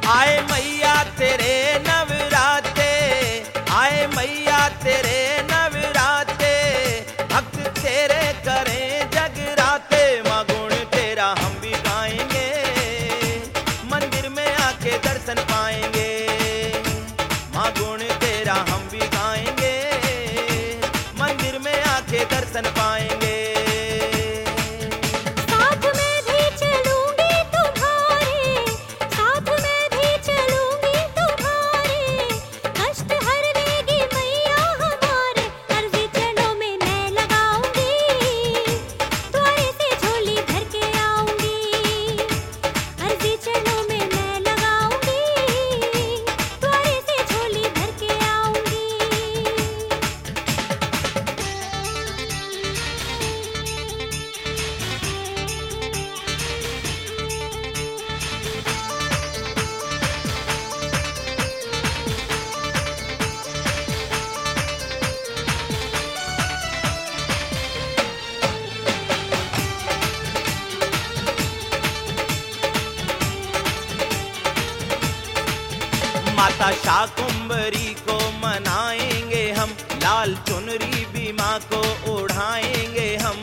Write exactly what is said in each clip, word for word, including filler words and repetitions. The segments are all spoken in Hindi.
आए मैया तेरे नवराते, आए मैया तेरे नवराते, भक्त तेरे करें जगराते। माँ गुण तेरा हम भी गाएंगे, मंदिर में आके दर्शन पाएंगे। माँ गुण तेरा हम भी गाएंगे, मंदिर में आके दर्शन पाएंगे। माता शाकुंभरी को मनाएंगे हम, लाल चुनरी भी माँ को ओढ़ाएंगे हम।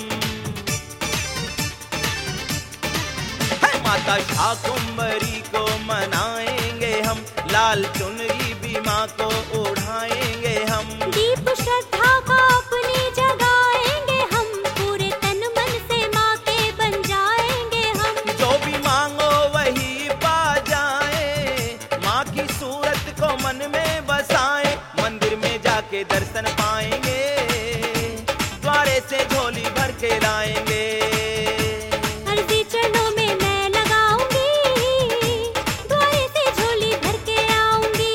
माता शाकुंभरी को मनाएंगे हम, लाल चुनरी भी माँ को ओढ़ाएंगे हम। दीप श्रद्धा का अपनी जगाएंगे हम, पूरे तन मन से माँ के बन जाएंगे हम। जो भी मांगो वही पा जाए, माँ की सूरत को मन में बसाए। मंदिर में जाके दर्शन पाएंगे, द्वारे से झोली भर के लाएंगे। अर्जी चरणों में मैं लगाऊंगी, द्वारे से झोली भर के आऊंगी।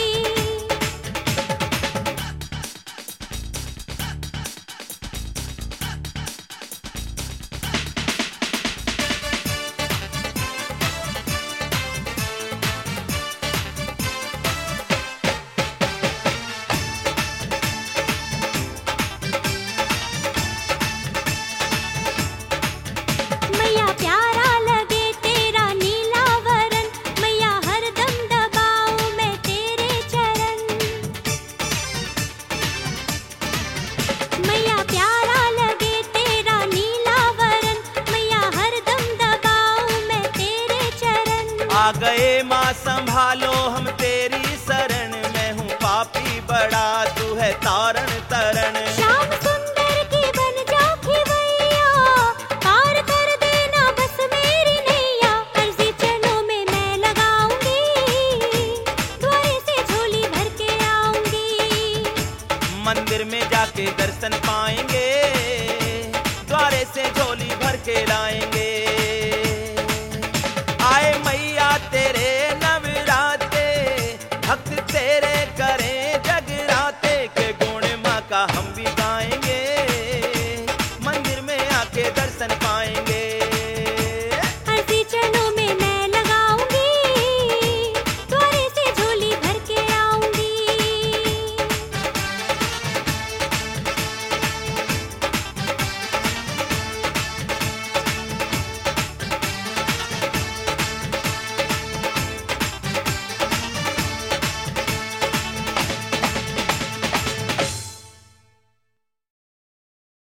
मैया प्यारा लगे तेरा नीला वरण, मैया हरदम दबाऊं मैं तेरे चरण। मैया प्यारा लगे तेरा नीला वरण, मैया हरदम दबाऊं मैं तेरे चरण। आ गए माँ संभालो हम तेरी शरण, मैं हूँ पापी बड़ा तू है तारण तरण। श्याम सुंदर की बन जा खिवैया, पार कर देना बस मेरी नैया। अर्जी चरणों में मैं लगाऊंगी, द्वारे से झोली भर के आऊंगी। मंदिर में जाके दर्शन पाएंगे, द्वारे से झोली भर के लाएंगे।